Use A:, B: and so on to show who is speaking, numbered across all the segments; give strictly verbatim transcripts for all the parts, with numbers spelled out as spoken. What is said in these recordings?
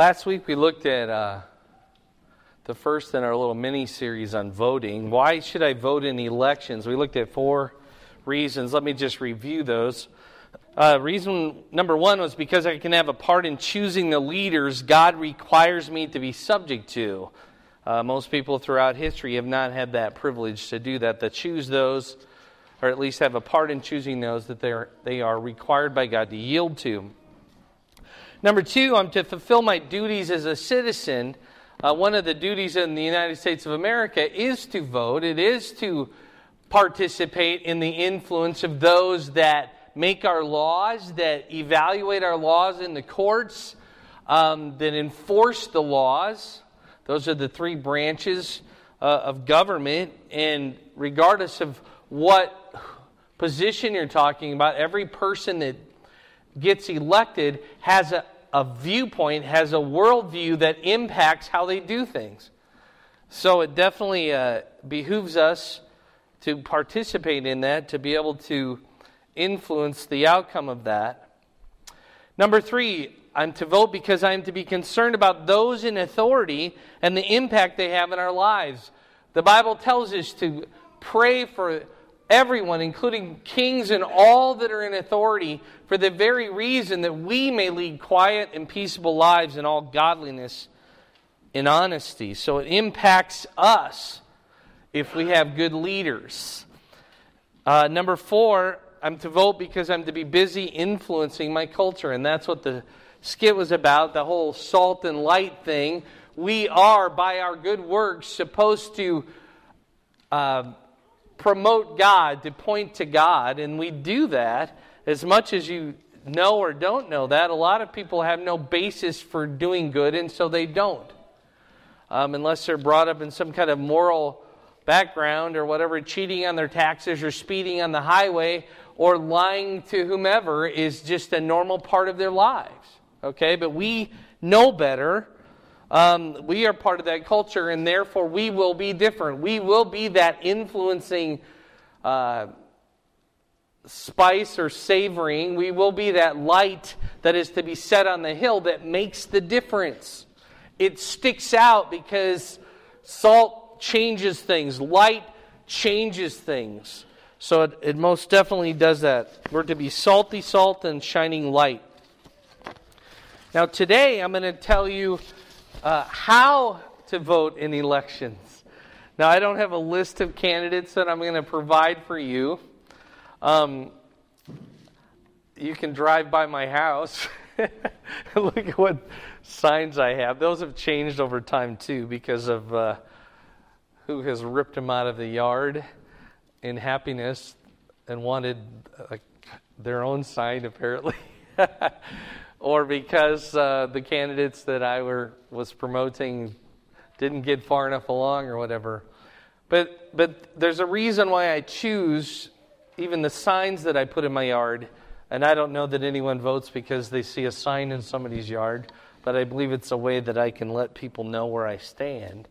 A: Last week we looked at uh, the first in our little mini-series on voting. Why should I vote in elections? We looked at four reasons. Let me just review those. Uh, reason number one was because I can have a part in choosing the leaders God requires me to be subject to. Uh, most people throughout history have not had that privilege to do that, to choose those, or at least have a part in choosing those that they are, they are required by God to yield to. Number two, I'm to fulfill my duties as a citizen. Uh, one of the duties in the United States of America is to vote. It is to participate in the influence of those that make our laws, that evaluate our laws in the courts, um, that enforce the laws. Those are the three branches uh, of government. And regardless of what position you're talking about, every person that gets elected has a, a viewpoint, has a worldview that impacts how they do things. So it definitely uh, behooves us to participate in that, to be able to influence the outcome of that. Number three, I'm to vote because I'm to be concerned about those in authority and the impact they have in our lives. The Bible tells us to pray for everyone, including kings and all that are in authority, for the very reason that we may lead quiet and peaceable lives in all godliness and honesty. So it impacts us if we have good leaders. Uh, number four, I'm to vote because I'm to be busy influencing my culture. And that's what the skit was about, the whole salt and light thing. We are, by our good works, supposed to uh, promote God, to point to God. And we do that as much as you know or don't know that. A lot of people have no basis for doing good, and so they don't. Um, unless they're brought up in some kind of moral background or whatever, cheating on their taxes or speeding on the highway or lying to whomever is just a normal part of their lives. Okay, but we know better. Um, we are part of that culture, and therefore we will be different. We will be that influencing uh, spice or savoring. We will be that light that is to be set on the hill that makes the difference. It sticks out because salt changes things. Light changes things. So it, it most definitely does that. We're to be salty salt and shining light. Now today I'm going to tell you uh, how to vote in elections. Now I don't have a list of candidates that I'm going to provide for you. Um, you can drive by my house. Look at what signs I have. Those have changed over time too because of uh, who has ripped them out of the yard in happiness and wanted uh, their own sign apparently. Or because uh, the candidates that I were was promoting didn't get far enough along or whatever. But but there's a reason why I choose even the signs that I put in my yard. And I don't know that anyone votes because they see a sign in somebody's yard, but I believe it's a way that I can let people know where I stand.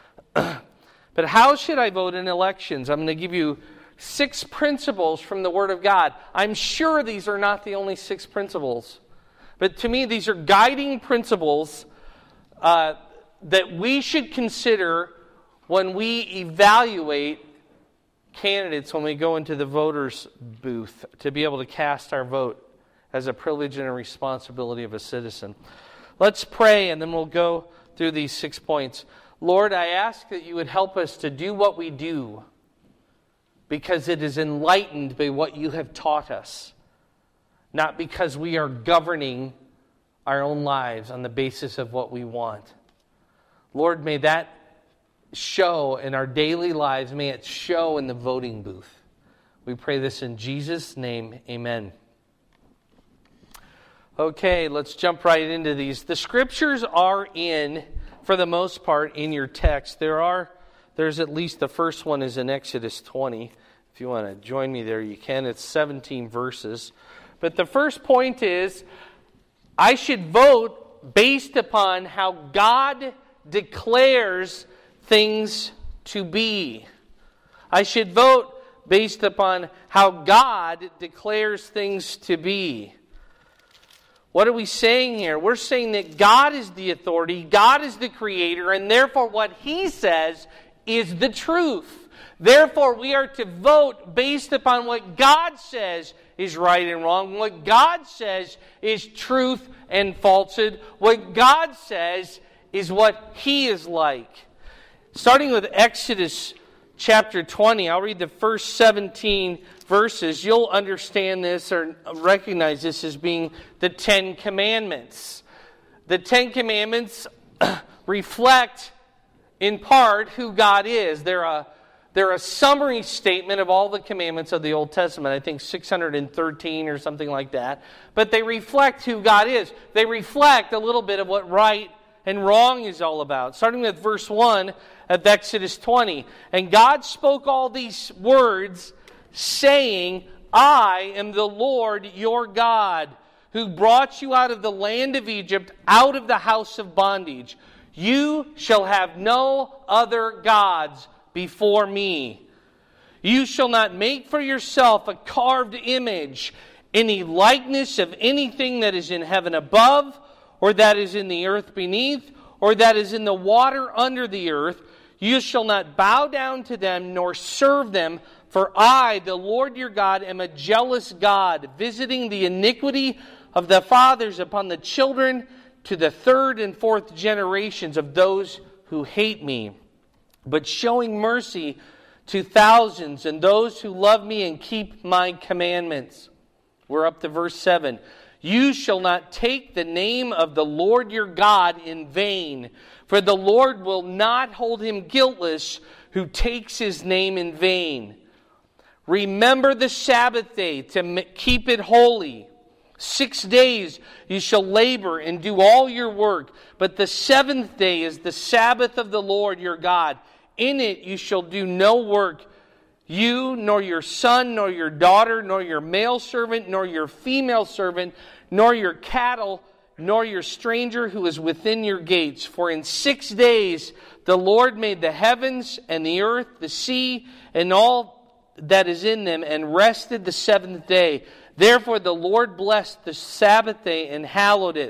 A: But how should I vote in elections? I'm going to give you six principles from the Word of God. I'm sure these are not the only six principles, but to me these are guiding principles uh, that we should consider when we evaluate candidates when we go into the voters' booth to be able to cast our vote as a privilege and a responsibility of a citizen. Let's pray and then we'll go through these six points. Lord, I ask that you would help us to do what we do because it is enlightened by what you have taught us, not because we are governing our own lives on the basis of what we want. Lord, may that show in our daily lives. May it show in the voting booth. We pray this in Jesus' name. Amen. Okay, let's jump right into these. The scriptures are in, for the most part, in your text. There are, there's at least the first one is in Exodus twenty. If you want to join me there, you can. It's seventeen verses. But the first point is, I should vote based upon how God declares things to be. I should vote based upon how God declares things to be. What are we saying here? We're saying that God is the authority, God is the creator, and therefore what He says is the truth. Therefore, we are to vote based upon what God says is right and wrong, what God says is truth and falsehood, what God says is what He is like. Starting with Exodus chapter twenty, I'll read the first seventeen verses. You'll understand this or recognize this as being the Ten Commandments. The Ten Commandments reflect, in part, who God is. They're a They're a summary statement of all the commandments of the Old Testament. I think six hundred thirteen or something like that. But they reflect who God is. They reflect a little bit of what right and wrong is all about. Starting with verse one of Exodus twenty. And God spoke all these words, saying, I am the Lord your God, who brought you out of the land of Egypt, out of the house of bondage. You shall have no other gods before me. You shall not make for yourself a carved image, any likeness of anything that is in heaven above, or that is in the earth beneath, or that is in the water under the earth. You shall not bow down to them, nor serve them, for I, the Lord your God, am a jealous God, visiting the iniquity of the fathers upon the children to the third and fourth generations of those who hate me, but showing mercy to thousands and those who love me and keep my commandments. We're up to verse seven. You shall not take the name of the Lord your God in vain, for the Lord will not hold him guiltless who takes his name in vain. Remember the Sabbath day to keep it holy. Six days you shall labor and do all your work, but the seventh day is the Sabbath of the Lord your God. In it you shall do no work, you, nor your son, nor your daughter, nor your male servant, nor your female servant, nor your cattle, nor your stranger who is within your gates. For in six days the Lord made the heavens and the earth, the sea, and all that is in them, and rested the seventh day. Therefore the Lord blessed the Sabbath day and hallowed it.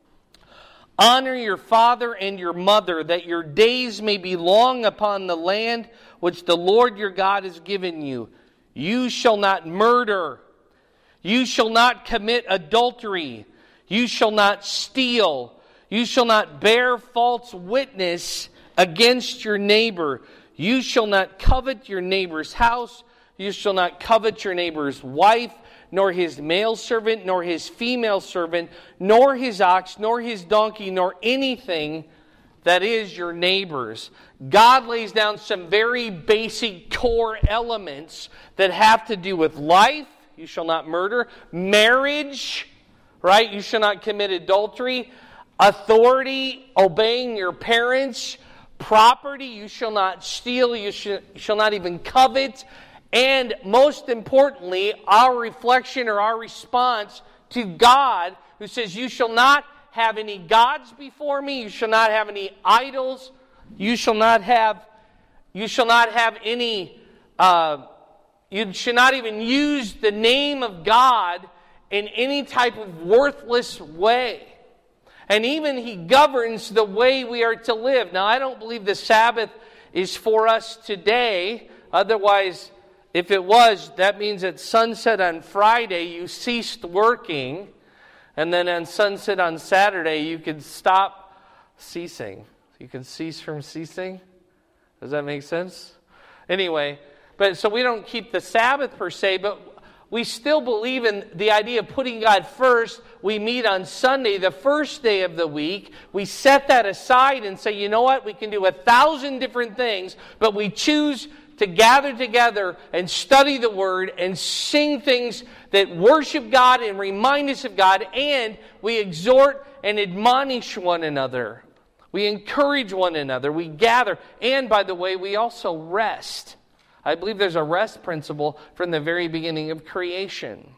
A: Honor your father and your mother, that your days may be long upon the land which the Lord your God has given you. You shall not murder. You shall not commit adultery. You shall not steal. You shall not bear false witness against your neighbor. You shall not covet your neighbor's house. You shall not covet your neighbor's wife, nor his male servant, nor his female servant, nor his ox, nor his donkey, nor anything that is your neighbor's. God lays down some very basic core elements that have to do with life. You shall not murder. Marriage, right? You shall not commit adultery. Authority, obeying your parents. Property, you shall not steal. You shall, you shall not even covet. And most importantly, our reflection or our response to God, who says, you shall not have any gods before me, you shall not have any idols, you shall not have, you shall not have any, uh, you should not even use the name of God in any type of worthless way. And even He governs the way we are to live. Now, I don't believe the Sabbath is for us today. Otherwise, if it was, that means at sunset on Friday you ceased working, and then on sunset on Saturday you could stop ceasing. You can cease from ceasing. Does that make sense? Anyway, but so we don't keep the Sabbath per se, but we still believe in the idea of putting God first. We meet on Sunday, the first day of the week. We set that aside and say, you know what? We can do a thousand different things, but we choose to gather together and study the Word and sing things that worship God and remind us of God, and we exhort and admonish one another. We encourage one another. We gather. And, by the way, we also rest. I believe there's a rest principle from the very beginning of creation.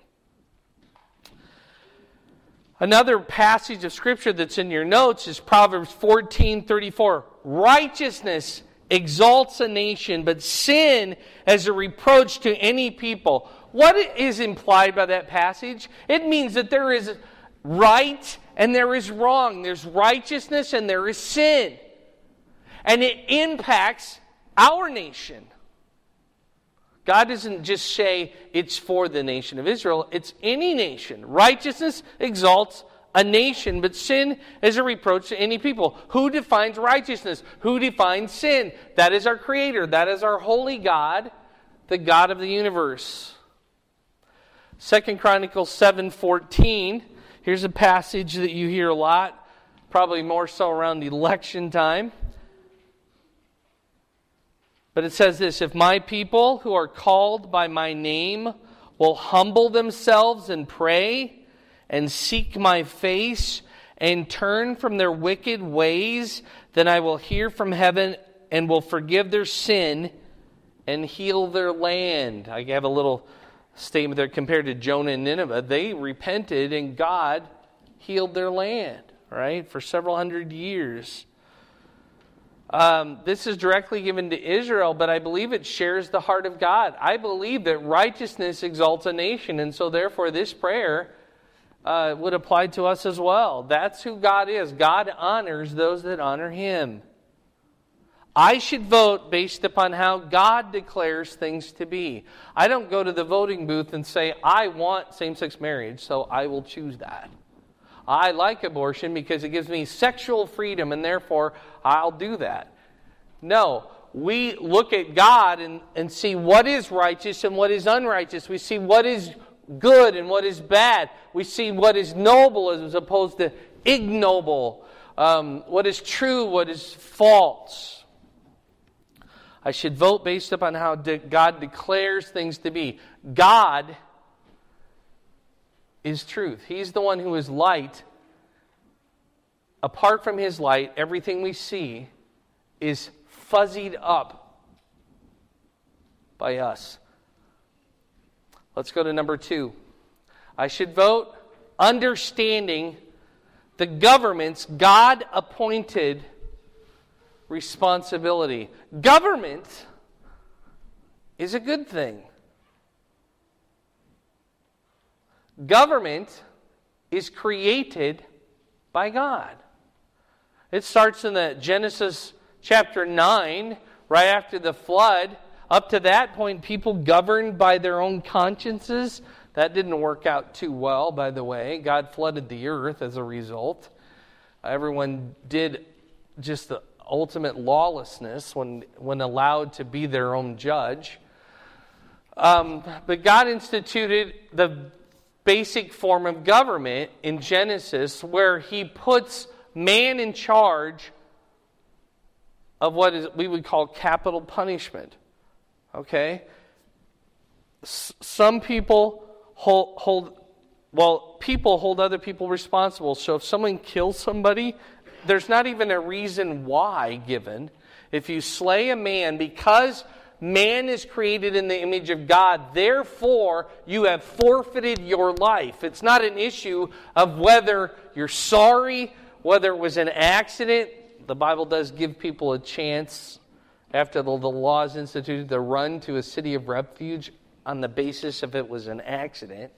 A: Another passage of Scripture that's in your notes is Proverbs fourteen thirty-four. Righteousness exalts a nation, but sin as a reproach to any people. What is implied by that passage? It means that there is right and there is wrong. There's righteousness and there is sin. And it impacts our nation. God doesn't just say it's for the nation of Israel. It's any nation. Righteousness exalts a nation, but sin is a reproach to any people. Who defines righteousness? Who defines sin? That is our Creator. That is our holy God, the God of the universe. Second Chronicles seven fourteen. Here's a passage that you hear a lot, probably more so around election time. But it says this, if my people who are called by my name will humble themselves and pray and seek my face and turn from their wicked ways, then I will hear from heaven and will forgive their sin and heal their land. I have a little statement there compared to Jonah and Nineveh. They repented and God healed their land, right, for several hundred years. Um, this is directly given to Israel, but I believe it shares the heart of God. I believe that righteousness exalts a nation, and so therefore this prayer uh, would apply to us as well. That's who God is. God honors those that honor Him. I should vote based upon how God declares things to be. I don't go to the voting booth and say, I want same-sex marriage, so I will choose that. I like abortion because it gives me sexual freedom, and therefore I'll do that. No, we look at God and, and see what is righteous and what is unrighteous. We see what is good and what is bad. We see what is noble as opposed to ignoble. Um, what is true, what is false. I should vote based upon how de- God declares things to be. God is truth. He's the one who is light. Apart from His light, everything we see is fuzzied up by us. Let's go to number two. I should vote understanding the government's God-appointed responsibility. Government is a good thing. Government is created by God. It starts in the Genesis chapter nine, right after the flood. Up to that point, people governed by their own consciences. That didn't work out too well, by the way. God flooded the earth as a result. Everyone did just the ultimate lawlessness when, when allowed to be their own judge. Um, but God instituted the basic form of government in Genesis where He puts man in charge of what is we would call capital punishment. Okay? S- some people hold, hold, well, people hold other people responsible. So if someone kills somebody, there's not even a reason why given. If you slay a man, because man is created in the image of God, therefore you have forfeited your life. It's not an issue of whether you're sorry, whether it was an accident. The Bible does give people a chance after the, the law is instituted to run to a city of refuge on the basis if it was an accident.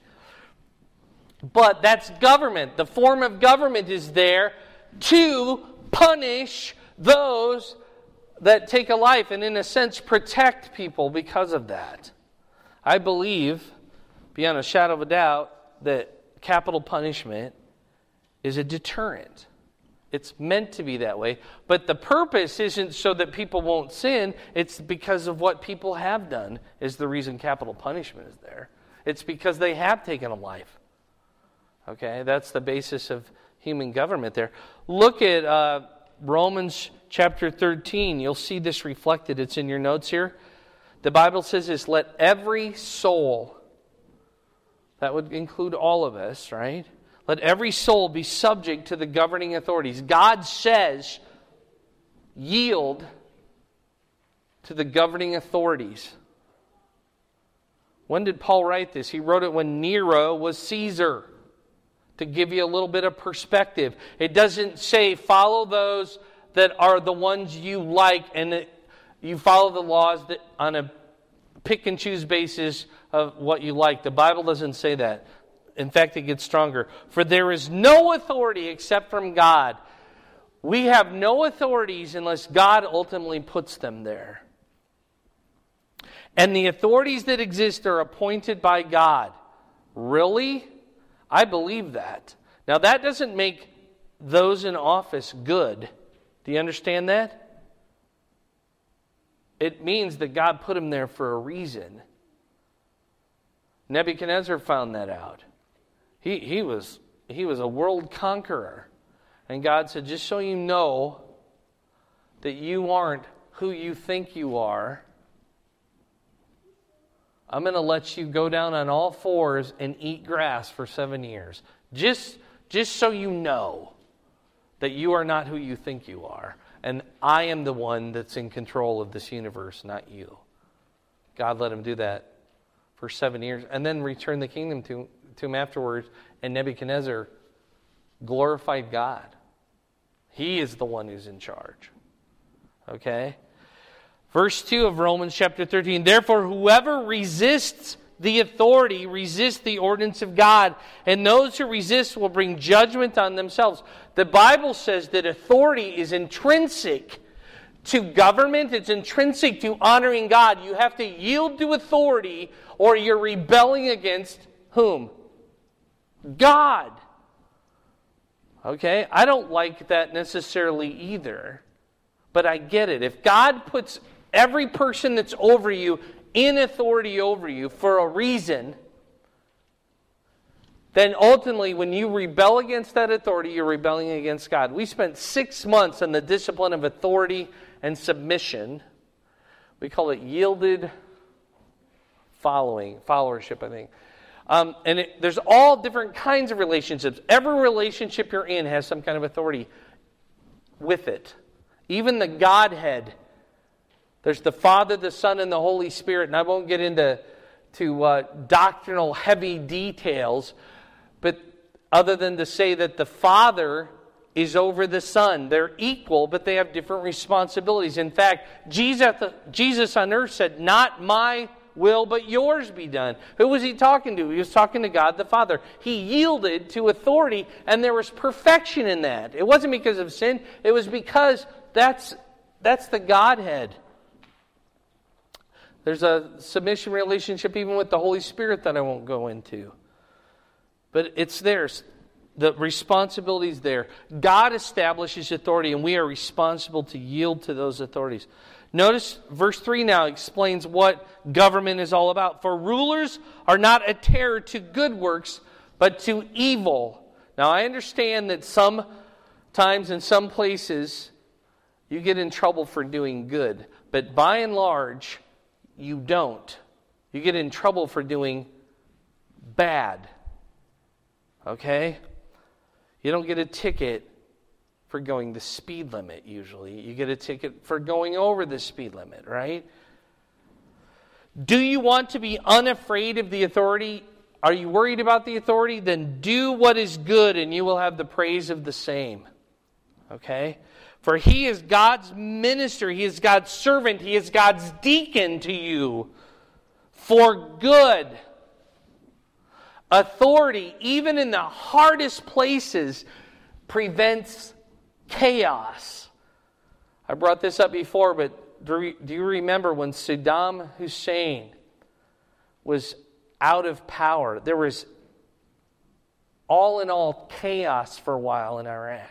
A: But that's government. The form of government is there to punish those that take a life and in a sense protect people because of that. I believe, beyond a shadow of a doubt, that capital punishment is a deterrent. It's meant to be that way. But the purpose isn't so that people won't sin. It's because of what people have done is the reason capital punishment is there. It's because they have taken a life. Okay, that's the basis of human government there. Look at uh, Romans chapter thirteen. You'll see this reflected. It's in your notes here. The Bible says this, let every soul, that would include all of us, right? Let every soul be subject to the governing authorities. God says, yield to the governing authorities. When did Paul write this? He wrote it when Nero was Caesar. To give you a little bit of perspective. It doesn't say follow those that are the ones you like and it, you follow the laws that on a pick and choose basis of what you like. The Bible doesn't say that. In fact, it gets stronger. For there is no authority except from God. We have no authorities unless God ultimately puts them there. And the authorities that exist are appointed by God. Really? I believe that. Now, that doesn't make those in office good. Do you understand that? It means that God put them there for a reason. Nebuchadnezzar found that out. He, he, was, he was a world conqueror. And God said, just so you know that you aren't who you think you are, I'm going to let you go down on all fours and eat grass for seven years. Just, just so you know that you are not who you think you are. And I am the one that's in control of this universe, not you. God let him do that for seven years. And then returned the kingdom to, to him afterwards. And Nebuchadnezzar glorified God. He is the one who's in charge. Okay? Verse two of Romans chapter thirteen, therefore whoever resists the authority resists the ordinance of God, and those who resist will bring judgment on themselves. The Bible says that authority is intrinsic to government. It's intrinsic to honoring God. You have to yield to authority or you're rebelling against whom? God. Okay? I don't like that necessarily either, but I get it. If God puts every person that's over you in authority over you for a reason, then ultimately when you rebel against that authority, you're rebelling against God. We spent six months on the discipline of authority and submission. We call it yielded following, followership, I think. Um, and it, there's all different kinds of relationships. Every relationship you're in has some kind of authority with it. Even the Godhead. There's the Father, the Son, and the Holy Spirit. And I won't get into to, uh, doctrinal heavy details, but other than to say that the Father is over the Son. They're equal, but they have different responsibilities. In fact, Jesus, Jesus on earth said, not my will, but yours be done. Who was he talking to? He was talking to God the Father. He yielded to authority, and there was perfection in that. It wasn't because of sin. It was because that's that's the Godhead. There's a submission relationship even with the Holy Spirit that I won't go into. But it's there. The responsibility is there. God establishes authority, and we are responsible to yield to those authorities. Notice verse three now explains what government is all about. For rulers are not a terror to good works, but to evil. Now I understand that sometimes in some places you get in trouble for doing good. But by and large, you don't. You get in trouble for doing bad. Okay? You don't get a ticket for going the speed limit usually. You get a ticket for going over the speed limit, right? Do you want to be unafraid of the authority? Are you worried about the authority? Then do what is good and you will have the praise of the same. Okay? For he is God's minister. He is God's servant. He is God's deacon to you for good. Authority, even in the hardest places, prevents chaos. I brought this up before, but do you remember when Saddam Hussein was out of power? There was all in all chaos for a while in Iraq.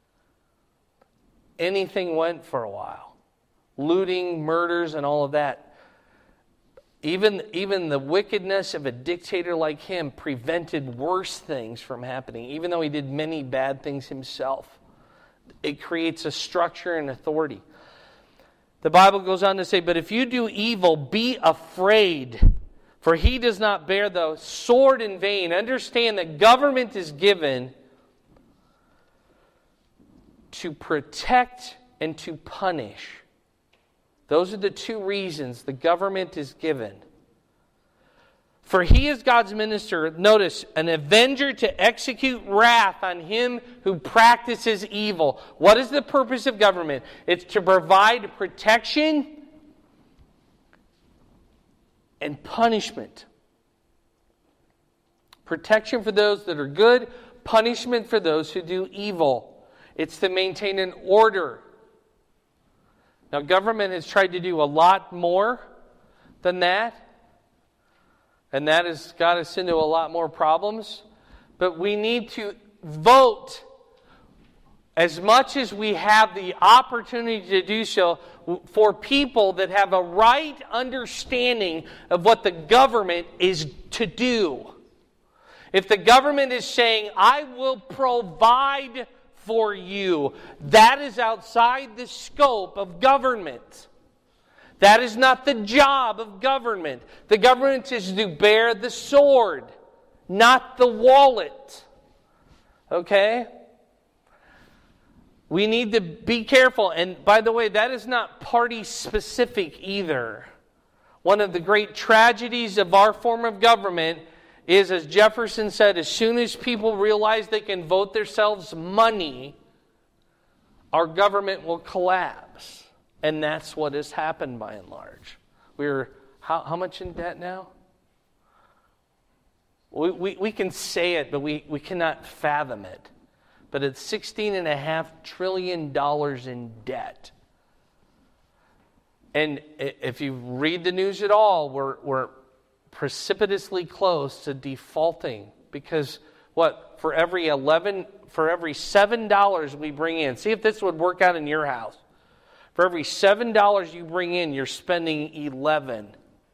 A: Anything went for a while. Looting, murders, and all of that. Even, even the wickedness of a dictator like him prevented worse things from happening, even though he did many bad things himself. It creates a structure and authority. The Bible goes on to say, but if you do evil, be afraid, for he does not bear the sword in vain. Understand that government is given to protect and to punish. Those are the two reasons the government is given. For he is God's minister, notice, an avenger to execute wrath on him who practices evil. What is the purpose of government? It's to provide protection and punishment. Protection for those that are good, punishment for those who do evil. It's to maintain an order. Now, government has tried to do a lot more than that, and that has got us into a lot more problems. But we need to vote as much as we have the opportunity to do so for people that have a right understanding of what the government is to do. If the government is saying, I will provide for you, that is outside the scope of government. That is not the job of government. The government is to bear the sword, not the wallet. Okay? We need to be careful. And by the way, that is not party specific either. One of the great tragedies of our form of government is, as Jefferson said, as soon as people realize they can vote themselves money, our government will collapse. And that's what has happened by and large. We're how, how much in debt now? We, we, we can say it, but we, we cannot fathom it. But it's sixteen and a half trillion dollars in debt. And if you read the news at all, we're, we're precipitously close to defaulting. Because what? For every eleven, for every seven dollars we bring in, see if this would work out in your house. For every seven dollars you bring in, you're spending eleven.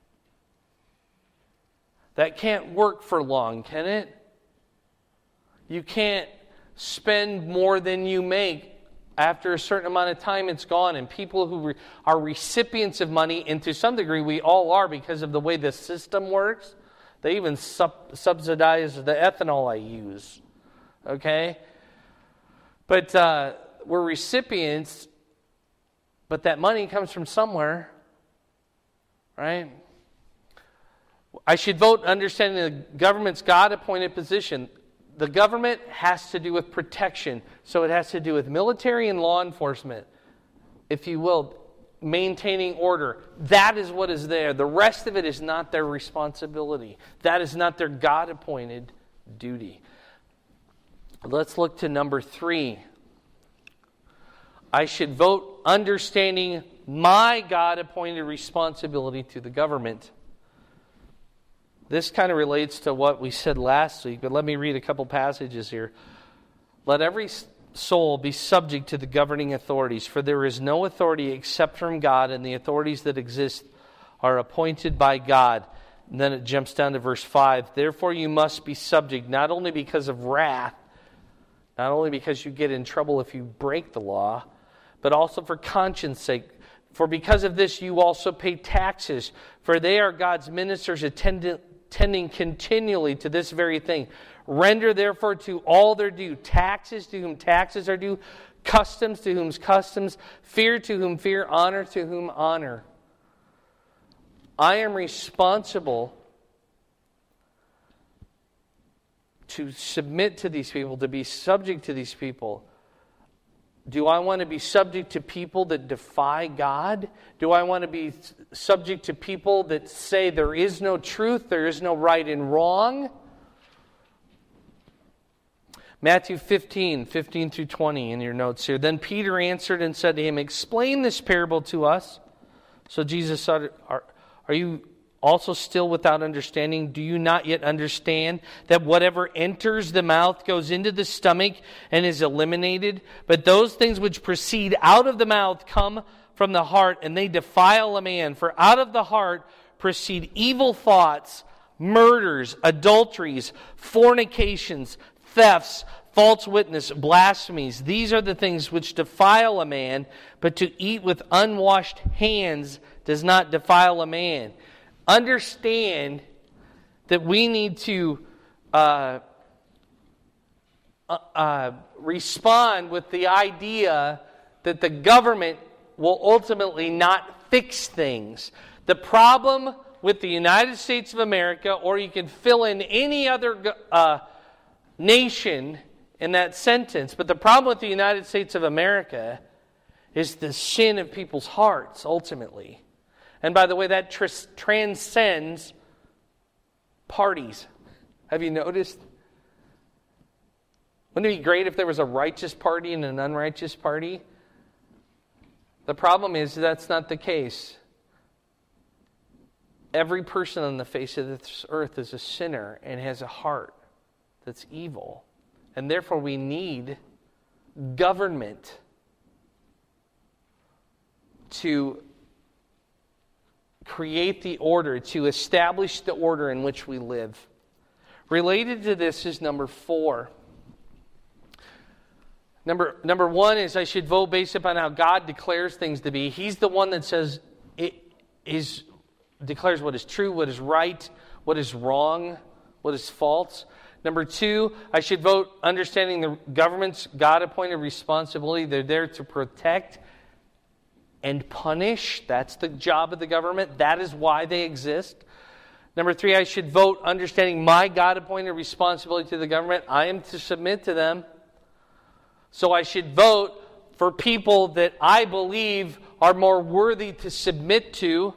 A: That can't work for long, can it? You can't spend more than you make. After a certain amount of time, it's gone. And people who re- are recipients of money, and to some degree we all are because of the way the system works, they even sub- subsidize the ethanol I use. Okay? But uh, we're recipients, but that money comes from somewhere. Right? I should vote understanding the government's God-appointed position. The government has to do with protection. So it has to do with military and law enforcement, if you will, maintaining order. That is what is there. The rest of it is not their responsibility. That is not their God-appointed duty. Let's look to number three. I should vote understanding my God-appointed responsibility to the government. This kind of relates to what we said last week, but let me read a couple passages here. Let every soul be subject to the governing authorities, for there is no authority except from God, and the authorities that exist are appointed by God. And then it jumps down to verse five. Therefore you must be subject, not only because of wrath, not only because you get in trouble if you break the law, but also for conscience sake. For because of this you also pay taxes, for they are God's ministers attendant tending continually to this very thing. Render therefore to all their due, taxes to whom taxes are due, customs to whom customs, fear to whom fear, honor to whom honor. I am responsible to submit to these people, to be subject to these people. Do I want to be subject to people that defy God? Do I want to be subject to people that say there is no truth, there is no right and wrong? Matthew fifteen, fifteen through twenty in your notes here. Then Peter answered and said to him, explain this parable to us. So Jesus said, are, are you also still without understanding? Do you not yet understand that whatever enters the mouth goes into the stomach and is eliminated? But those things which proceed out of the mouth come from the heart, and they defile a man. For out of the heart proceed evil thoughts, murders, adulteries, fornications, thefts, false witness, blasphemies. These are the things which defile a man, but to eat with unwashed hands does not defile a man. Understand that we need to uh, uh, uh, respond with the idea that the government will ultimately not fix things. The problem with the United States of America, or you can fill in any other uh, nation in that sentence, but the problem with the United States of America is the sin of people's hearts, ultimately. And by the way, that tr- transcends parties. Have you noticed? Wouldn't it be great if there was a righteous party and an unrighteous party? The problem is that's not the case. Every person on the face of this earth is a sinner and has a heart that's evil. And therefore we need government to create the order, to establish the order in which we live. Related to this is number four. Number, number one is I should vote based upon how God declares things to be. He's the one that says it is declares what is true, what is right, what is wrong, what is false. Number two, I should vote understanding the government's God-appointed responsibility. They're there to protect and punish. That's the job of the government. That is why they exist. Number three, I should vote understanding my God-appointed responsibility to the government. I am to submit to them. So I should vote for people that I believe are more worthy to submit to.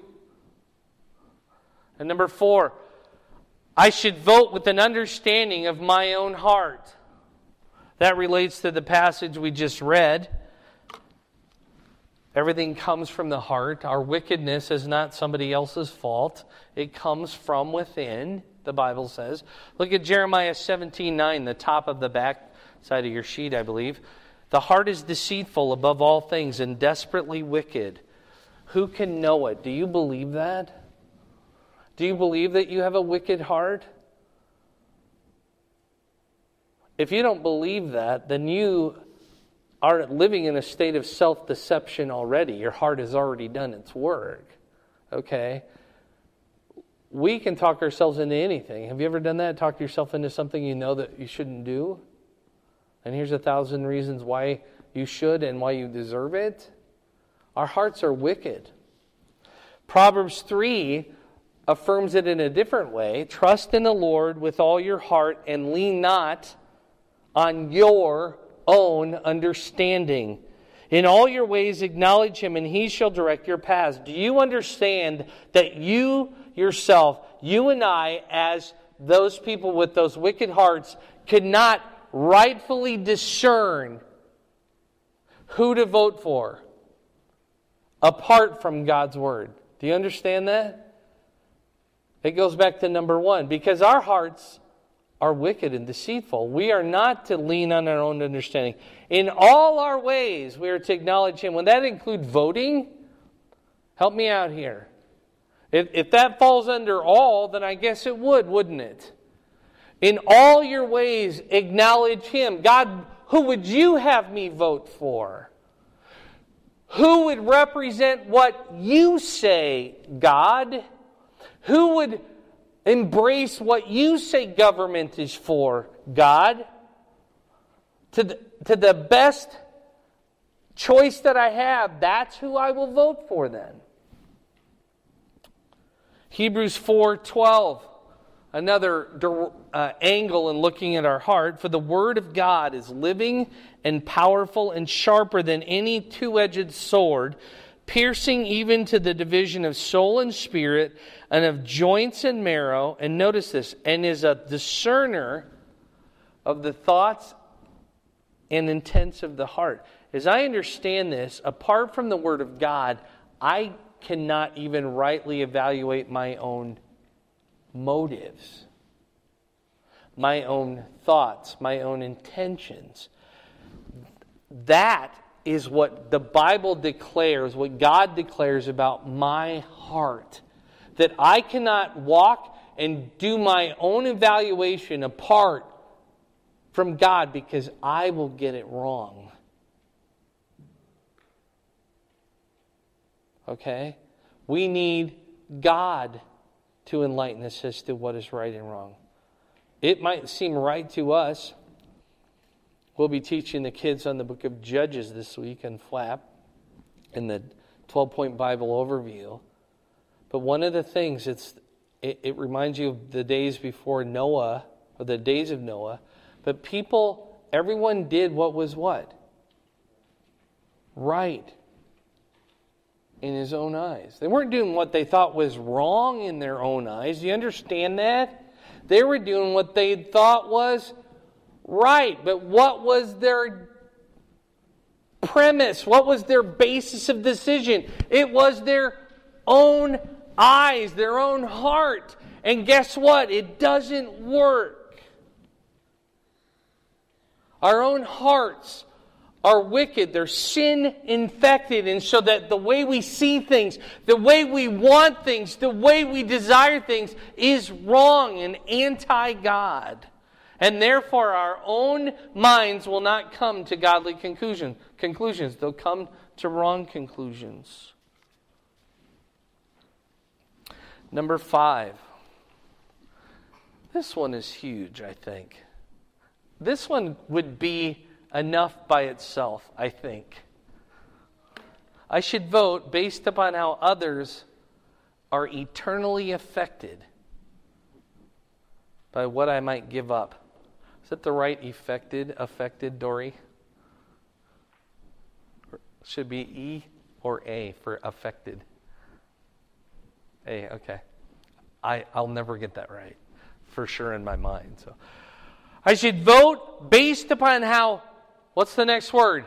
A: And number four, I should vote with an understanding of my own heart. That relates to the passage we just read. Everything comes from the heart. Our wickedness is not somebody else's fault. It comes from within, the Bible says. Look at Jeremiah seventeen nine, the top of the back side of your sheet, I believe. The heart is deceitful above all things and desperately wicked. Who can know it? Do you believe that? Do you believe that you have a wicked heart? If you don't believe that, then you are living in a state of self-deception already. Your heart has already done its work. Okay? We can talk ourselves into anything. Have you ever done that? Talk yourself into something you know that you shouldn't do? And here's a thousand reasons why you should and why you deserve it. Our hearts are wicked. Proverbs three affirms it in a different way. Trust in the Lord with all your heart and lean not on your own understanding. In all your ways acknowledge Him and He shall direct your paths. Do you understand that you yourself, you and I, as those people with those wicked hearts, could not rightfully discern who to vote for apart from God's Word? Do you understand that? It goes back to number one. Because our hearts are wicked and deceitful. We are not to lean on our own understanding. In all our ways, we are to acknowledge Him. Would that include voting? Help me out here. If, if that falls under all, then I guess it would, wouldn't it? In all your ways, acknowledge Him. God, who would you have me vote for? Who would represent what you say, God? Who would embrace what you say government is for, God? To the, to the best choice that I have, that's who I will vote for then. Hebrews four twelve. Another uh, angle in looking at our heart. For the Word of God is living and powerful and sharper than any two-edged sword, piercing even to the division of soul and spirit, and of joints and marrow. And notice this, and is a discerner of the thoughts and intents of the heart. As I understand this, apart from the Word of God, I cannot even rightly evaluate my own motives, my own thoughts, my own intentions. That is what the Bible declares, what God declares about my heart. That I cannot walk and do my own evaluation apart from God because I will get it wrong. Okay? We need God to enlighten us as to what is right and wrong. It might seem right to us. We'll be teaching the kids on the book of Judges this week in Flap in the twelve-point Bible overview. But one of the things, it's it, it reminds you of the days before Noah, or the days of Noah. But people, everyone did what was what? Right in his own eyes. They weren't doing what they thought was wrong in their own eyes. Do you understand that? They were doing what they thought was right. But what was their premise? What was their basis of decision? It was their own eyes, their own heart. And guess what? It doesn't work. Our own hearts are wicked. They're sin-infected. And so that the way we see things, the way we want things, the way we desire things is wrong and anti-God. And therefore our own minds will not come to godly conclusion, conclusions. They'll come to wrong conclusions. Number five. This one is huge, I think. This one would be enough by itself, I think. I should vote based upon how others are eternally affected by what I might give up. Is that the right affected, affected, Dory? Should be E or A for affected? A, okay. I, I'll never get that right, for sure in my mind. So I should vote based upon how, what's the next word?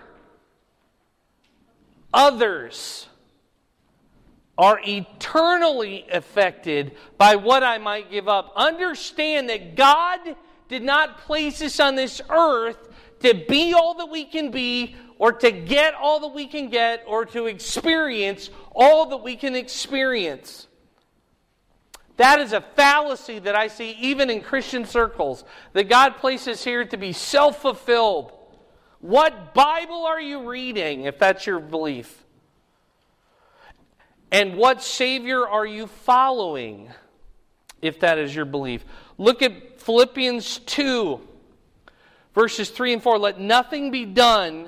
A: Others are eternally affected by what I might give up. Understand that God did not place us on this earth to be all that we can be, or to get all that we can get, or to experience all that we can experience. That is a fallacy that I see even in Christian circles, that God places here to be self-fulfilled. What Bible are you reading, if that's your belief? And what Savior are you following, if that is your belief? Look at Philippians two, verses three and four. Let nothing be done,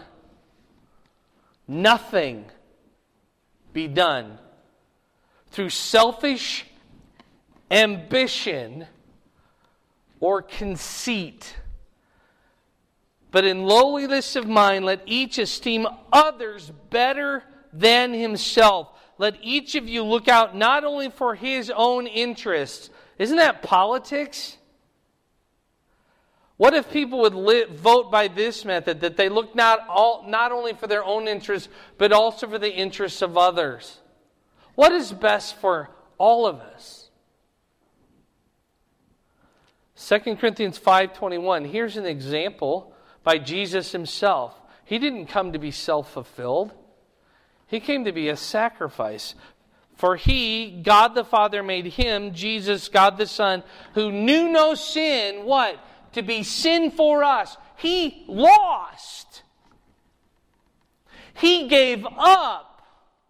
A: nothing be done through selfish ambition or conceit, but in lowliness of mind let each esteem others better than himself. Let each of you look out not only for his own interests. Isn't that politics? What if people would li- vote by this method, that they look not all, not only for their own interests, but also for the interests of others? What is best for all of us? Second Corinthians five twenty-one. Here's an example by Jesus himself. He didn't come to be self-fulfilled. He came to be a sacrifice. For he, God the Father, made him, Jesus, God the Son, who knew no sin, what? To be sin for us. He lost. He gave up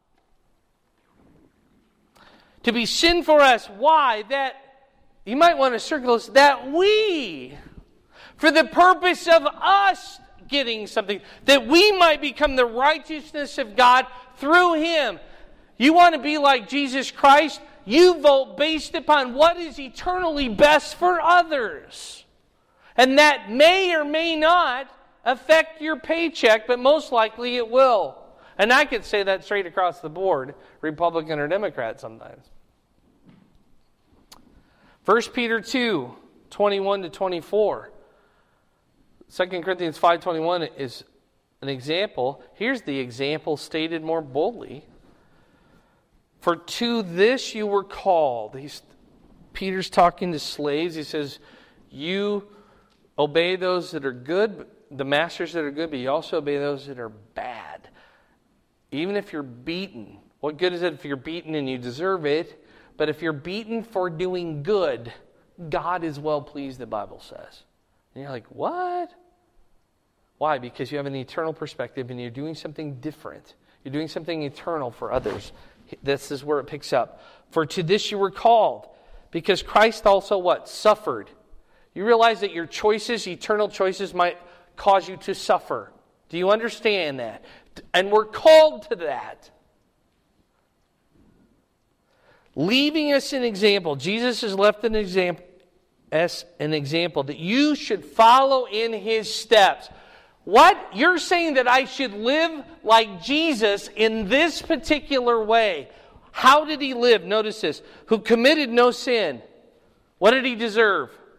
A: to be sin for us. Why? That, you might want to circle this, that we, for the purpose of us getting something, that we might become the righteousness of God through him. You want to be like Jesus Christ? You vote based upon what is eternally best for others. And that may or may not affect your paycheck, but most likely it will. And I could say that straight across the board, Republican or Democrat sometimes. First Peter two, twenty-one to twenty-four. Second Corinthians five twenty-one is an example. Here's the example stated more boldly. For to this you were called. He's, Peter's talking to slaves. He says, you obey those that are good, the masters that are good, but you also obey those that are bad. Even if you're beaten. What good is it if you're beaten and you deserve it? But if you're beaten for doing good, God is well pleased, the Bible says. And you're like, what? Why? Because you have an eternal perspective and you're doing something different. You're doing something eternal for others. This is where it picks up. For to this you were called, because Christ also what? Suffered. You realize that your choices, eternal choices, might cause you to suffer. Do you understand that? And we're called to that. Leaving us an example. Jesus has left an example, as an example that you should follow in his steps. What? You're saying that I should live like Jesus in this particular way. How did he live? Notice this. Who committed no sin. What did he deserve?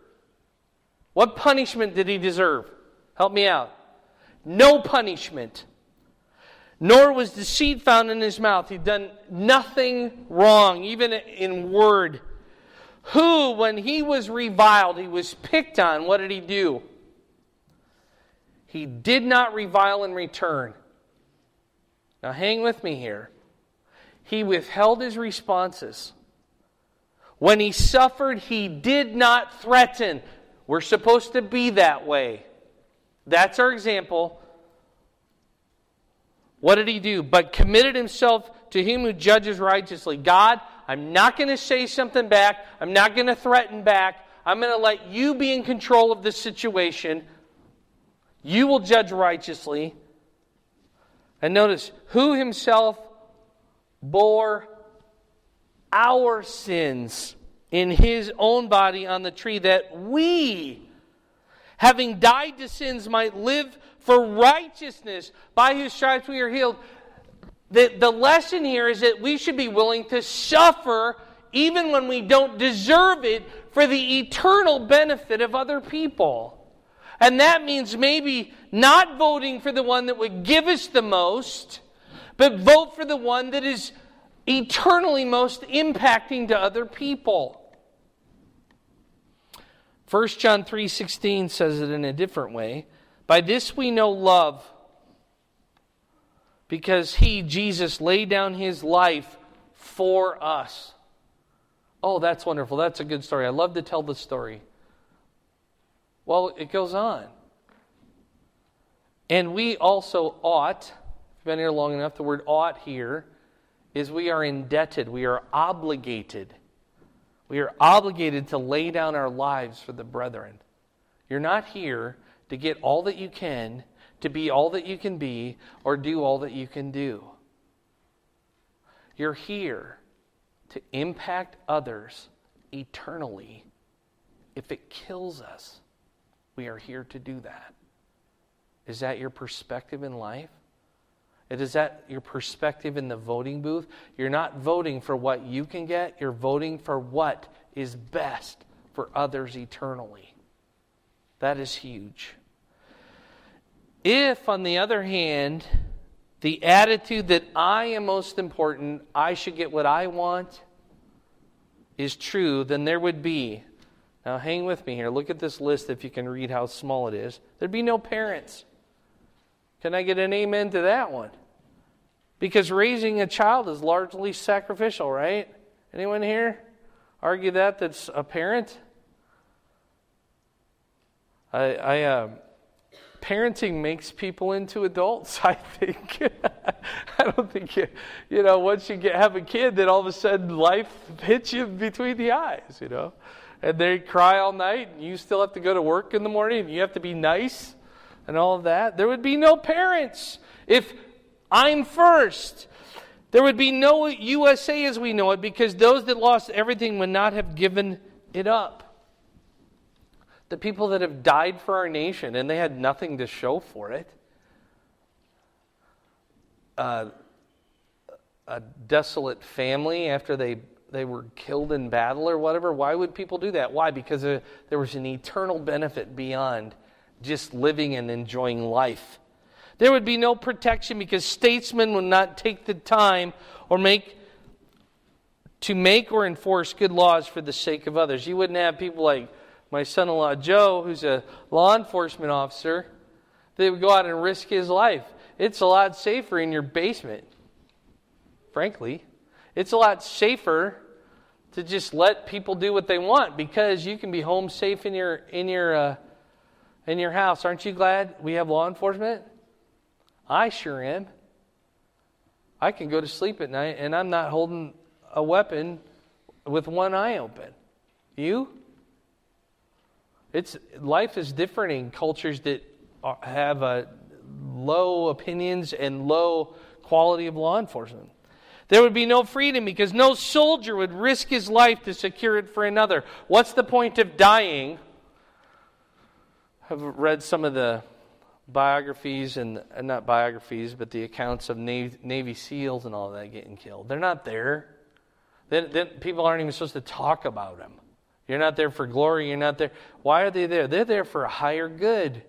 A: What punishment did he deserve? Help me out. No punishment. Nor was deceit found in his mouth. He'd done nothing wrong, even in word. Who, when he was reviled, he was picked on, what did he do? He did not revile in return. Now hang with me here. He withheld his responses. When he suffered, he did not threaten. We're supposed to be that way. That's our example. What did he do? But committed himself to him who judges righteously. God, I'm not going to say something back. I'm not going to threaten back. I'm going to let you be in control of this situation. You will judge righteously. And notice, who himself bore our sins in his own body on the tree, that we, having died to sins, might live for righteousness, by whose stripes we are healed. The, the lesson here is that we should be willing to suffer even when we don't deserve it for the eternal benefit of other people. And that means maybe not voting for the one that would give us the most, but vote for the one that is eternally most impacting to other people. First John three sixteen says it in a different way. By this we know love, because he, Jesus, laid down his life for us. Oh, that's wonderful. That's a good story. I love to tell the story. Well, it goes on. And we also ought, if you've been here long enough, the word ought here is we are indebted. We are obligated. We are obligated to lay down our lives for the brethren. You're not here to get all that you can, to be all that you can be, or do all that you can do. You're here to impact others eternally. If it kills us, we are here to do that. Is that your perspective in life? Is that your perspective in the voting booth? You're not voting for what you can get. You're voting for what is best for others eternally. That is huge. If, on the other hand, the attitude that I am most important, I should get what I want, is true, then there would be, now hang with me here, look at this list if you can read how small it is. There'd be no parents. Can I get an amen to that one? Because raising a child is largely sacrificial, right? Anyone here argue that that's a parent? I, I uh, parenting makes people into adults, I think. I don't think, you, you know, once you get have a kid, then all of a sudden life hits you between the eyes, you know. And they cry all night, and you still have to go to work in the morning, and you have to be nice and all of that. There would be no parents if I'm first. There would be no U S A as we know it, because those that lost everything would not have given it up. The people that have died for our nation, and they had nothing to show for it. Uh, a desolate family after they, they were killed in battle or whatever. Why would people do that? Why? Because uh, there was an eternal benefit beyond just living and enjoying life. There would be no protection because statesmen would not take the time or make to make or enforce good laws for the sake of others. You wouldn't have people like my son-in-law Joe, who's a law enforcement officer, that would go out and risk his life. It's a lot safer in your basement, frankly. It's a lot safer to just let people do what they want, because you can be home safe in your in your uh, in your house. Aren't you glad we have law enforcement? I sure am. I can go to sleep at night and I'm not holding a weapon with one eye open. You? It's life is different in cultures that are, have uh, low opinions and low quality of law enforcement. There would be no freedom because no soldier would risk his life to secure it for another. What's the point of dying? I've read some of the biographies, and uh, not biographies, but the accounts of Navy, Navy SEALs and all that getting killed. They're not there. Then, then people aren't even supposed to talk about them. You're not there for glory. You're not there. Why are they there? They're there for a higher good.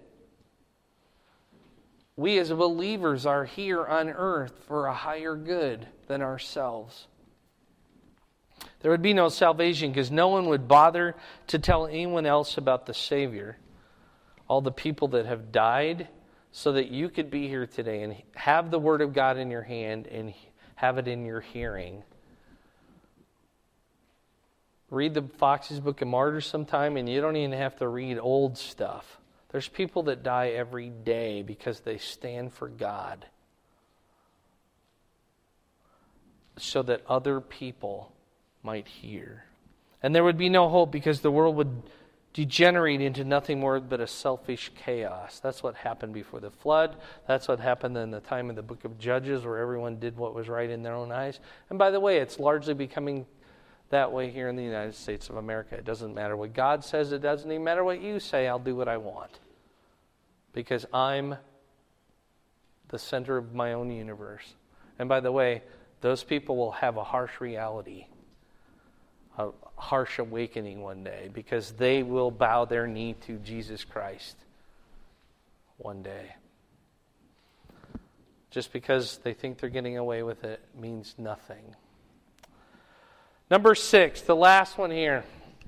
A: We as believers are here on earth for a higher good than ourselves. There would be no salvation because no one would bother to tell anyone else about the Savior. All the people that have died so that you could be here today and have the Word of God in your hand and have it in your hearing. Read the Fox's Book of Martyrs sometime and you don't even have to read old stuff. There's people that die every day because they stand for God so that other people might hear. And there would be no hope because the world would degenerate into nothing more but a selfish chaos. That's what happened before the flood. That's what happened in the time of the book of Judges where everyone did what was right in their own eyes. And by the way, it's largely becoming that way here in the United States of America. It doesn't matter what God says. It doesn't even matter what you say. I'll do what I want. Because I'm the center of my own universe. And by the way, those people will have a harsh reality, a harsh awakening one day, because they will bow their knee to Jesus Christ one day. Just because they think they're getting away with it means nothing. Number six, the last one here.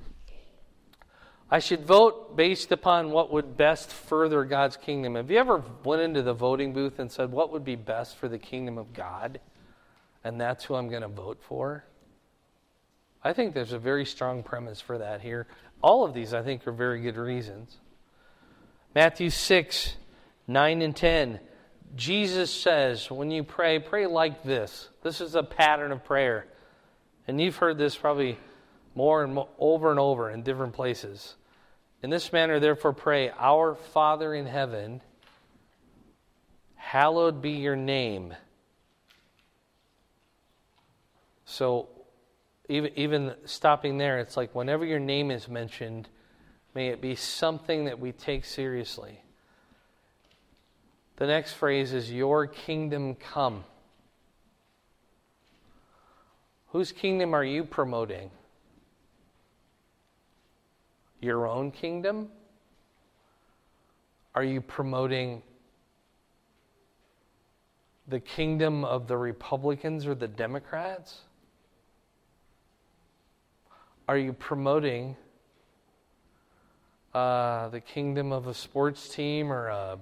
A: I should vote based upon what would best further God's kingdom. Have you ever went into the voting booth and said, what would be best for the kingdom of God? And that's who I'm going to vote for? I think there's a very strong premise for that here. All of these, I think, are very good reasons. Matthew six, nine and ten. Jesus says, when you pray, pray like this. This is a pattern of prayer. And you've heard this probably more and more, over and over in different places. In this manner, therefore, pray, Our Father in heaven, hallowed be your name. So, even, even stopping there, it's like whenever your name is mentioned, may it be something that we take seriously. The next phrase is, Your kingdom come. Whose kingdom are you promoting? Your own kingdom? Are you promoting the kingdom of the Republicans or the Democrats? Are you promoting uh, the kingdom of a sports team or a,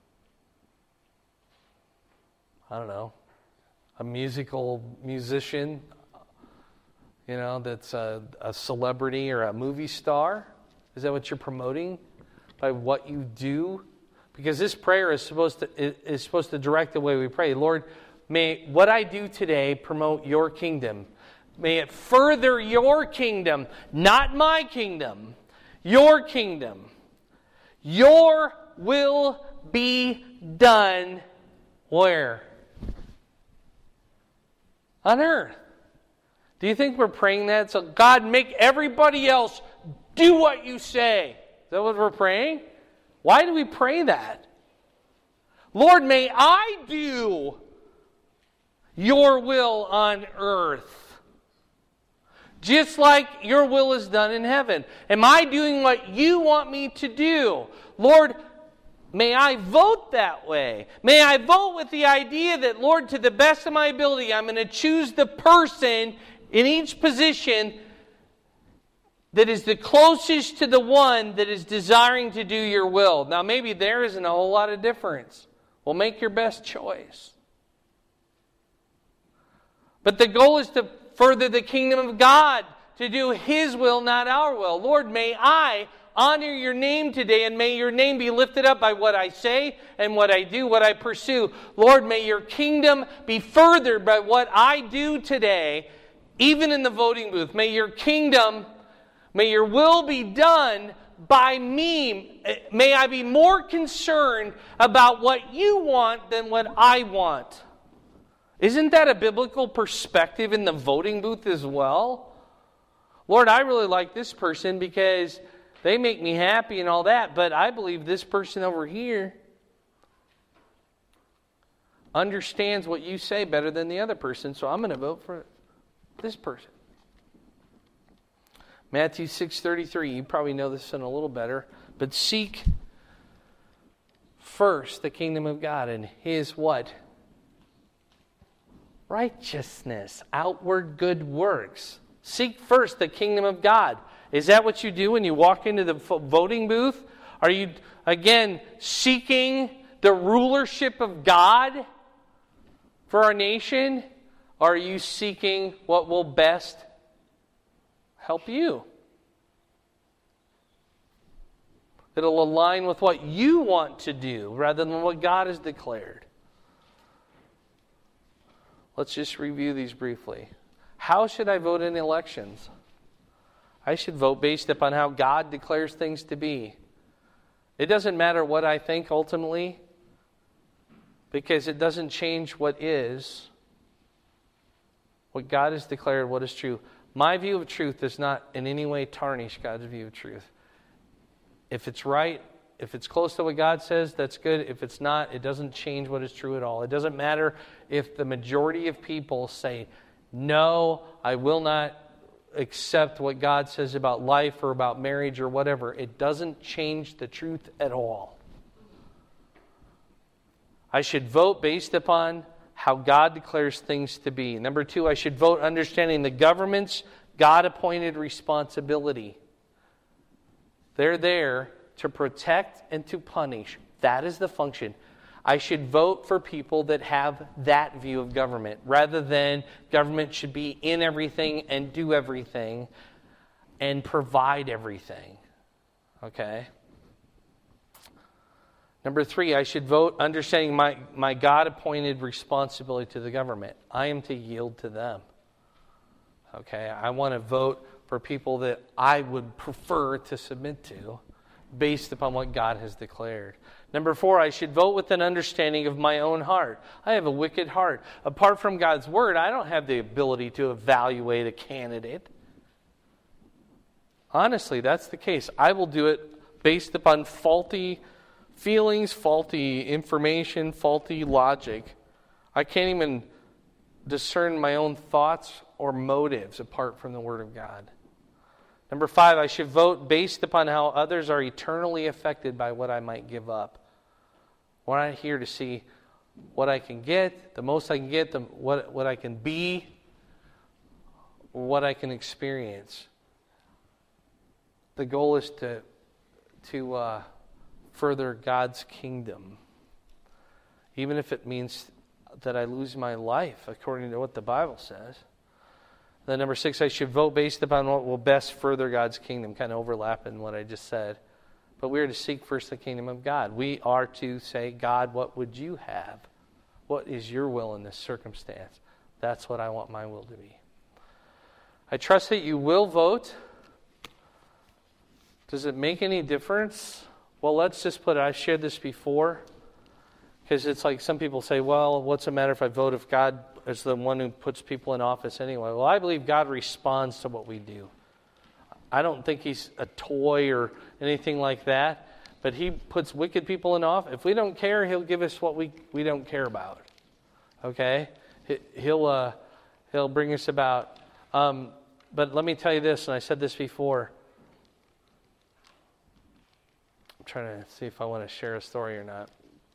A: I don't know, a musical musician? You know, that's a, a celebrity or a movie star? Is that what you're promoting by what you do? Because this prayer is supposed to is supposed to direct the way we pray. Lord, may what I do today promote your kingdom. May it further your kingdom, not my kingdom. Your kingdom. Your will be done where? On earth. Do you think we're praying that? So God, make everybody else do what you say. Is that what we're praying? Why do we pray that? Lord, may I do your will on earth, just like your will is done in heaven. Am I doing what you want me to do? Lord, may I vote that way. May I vote with the idea that, Lord, to the best of my ability, I'm going to choose the person in each position that is the closest to the one that is desiring to do your will. Now, maybe there isn't a whole lot of difference. Well, make your best choice. But the goal is to further the kingdom of God, to do His will, not our will. Lord, may I honor your name today, and may your name be lifted up by what I say and what I do, what I pursue. Lord, may your kingdom be furthered by what I do today, even in the voting booth. May your kingdom, may your will be done by me. May I be more concerned about what you want than what I want. Isn't that a biblical perspective in the voting booth as well? Lord, I really like this person because they make me happy and all that, but I believe this person over here understands what you say better than the other person, so I'm going to vote for this person. Matthew six thirty-three, you probably know this one a little better, but seek first the kingdom of God and His what? Righteousness, outward good works. Seek first the kingdom of God. Is that what you do when you walk into the voting booth? Are you, again, seeking the rulership of God for our nation? Or are you seeking what will best help you? It'll align with what you want to do rather than what God has declared. Let's just review these briefly. How should I vote in elections? I should vote based upon how God declares things to be. It doesn't matter what I think ultimately, because it doesn't change what is. What God has declared, what is true. My view of truth does not in any way tarnish God's view of truth. If it's right, if it's close to what God says, that's good. If it's not, it doesn't change what is true at all. It doesn't matter if the majority of people say, no, I will not accept what God says about life or about marriage or whatever. It doesn't change the truth at all. I should vote based upon how God declares things to be. Number two, I should vote understanding the government's God-appointed responsibility. They're there to protect and to punish. That is the function. I should vote for people that have that view of government, rather than government should be in everything and do everything and provide everything. Okay? Number three, I should vote understanding my, my God-appointed responsibility to the government. I am to yield to them. Okay? I want to vote for people that I would prefer to submit to based upon what God has declared. Number four, I should vote with an understanding of my own heart. I have a wicked heart. Apart from God's word, I don't have the ability to evaluate a candidate. Honestly, that's the case. I will do it based upon faulty feelings, faulty information, faulty logic. I can't even discern my own thoughts or motives apart from the Word of God. Number five, I should vote based upon how others are eternally affected by what I might give up. We're not here to see what I can get, the most I can get, the, what, what I can be, or what I can experience. The goal is to, to uh, further God's kingdom, even if it means that I lose my life, according to what the Bible says. Then number six, I should vote based upon what will best further God's kingdom, kind of overlapping what I just said. But we are to seek first the kingdom of God. We are to say, God, what would you have? What is your will in this circumstance? That's what I want my will to be. I trust that you will vote. Does it make any difference? Well, let's just put it, I've shared this before, because it's like some people say, well, what's the matter if I vote if God is the one who puts people in office anyway? Well, I believe God responds to what we do. I don't think he's a toy or anything like that, but he puts wicked people in office. If we don't care, he'll give us what we, we don't care about. Okay? He'll, uh, he'll bring us about. Um, but let me tell you this, and I said this before. I'm trying to see if I want to share a story or not.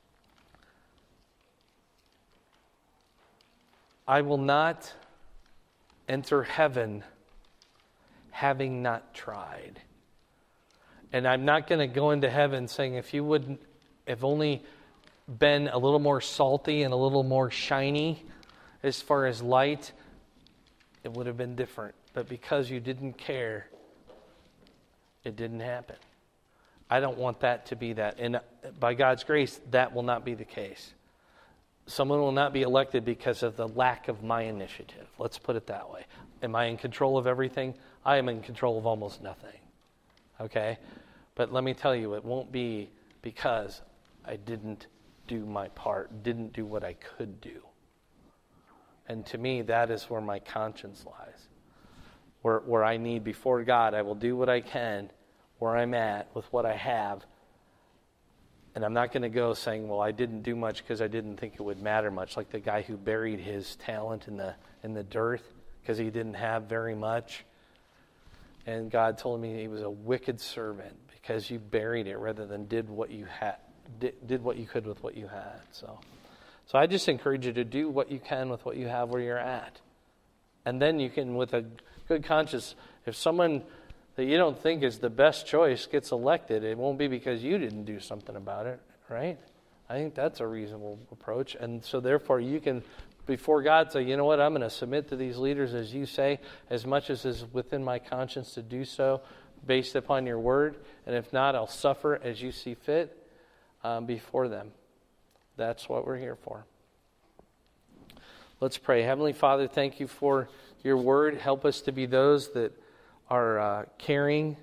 A: I will not enter heaven having not tried. And I'm not going to go into heaven saying, if you wouldn't, if only been a little more salty and a little more shiny as far as light, it would have been different. But because you didn't care, it didn't happen. I don't want that to be that. And by God's grace, that will not be the case. Someone will not be elected because of the lack of my initiative. Let's put it that way. Am I in control of everything? I am in control of almost nothing. Okay? But let me tell you, it won't be because I didn't do my part, didn't do what I could do. And to me, that is where my conscience lies. Where, where I need before God, I will do what I can where I'm at with what I have. And I'm not going to go saying, well, I didn't do much because I didn't think it would matter much, like the guy who buried his talent in the in the dirt because he didn't have very much. And God told me he was a wicked servant because you buried it rather than did what you had, did, did what you could with what you had. So, so I just encourage you to do what you can with what you have where you're at. And then you can, with a good conscience, if someone that you don't think is the best choice gets elected, it won't be because you didn't do something about it, right? I think that's a reasonable approach. And so therefore you can, before God, say, you know what, I'm going to submit to these leaders as you say, as much as is within my conscience to do so, based upon your word. And if not, I'll suffer as you see fit um, before them. That's what we're here for. Let's pray. Heavenly Father, thank you for your word. Help us to be those that are uh, caring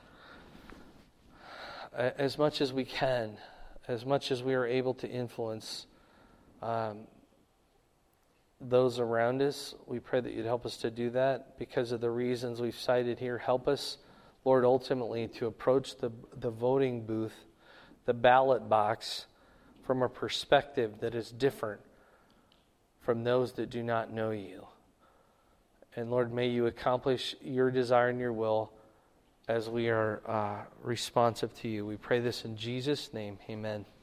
A: as much as we can, as much as we are able to influence um, those around us. We pray that you'd help us to do that because of the reasons we've cited here. Help us, Lord, ultimately to approach the, the voting booth, the ballot box, from a perspective that is different from those that do not know you. And Lord, may you accomplish your desire and your will as we are uh, responsive to you. We pray this in Jesus' name. Amen.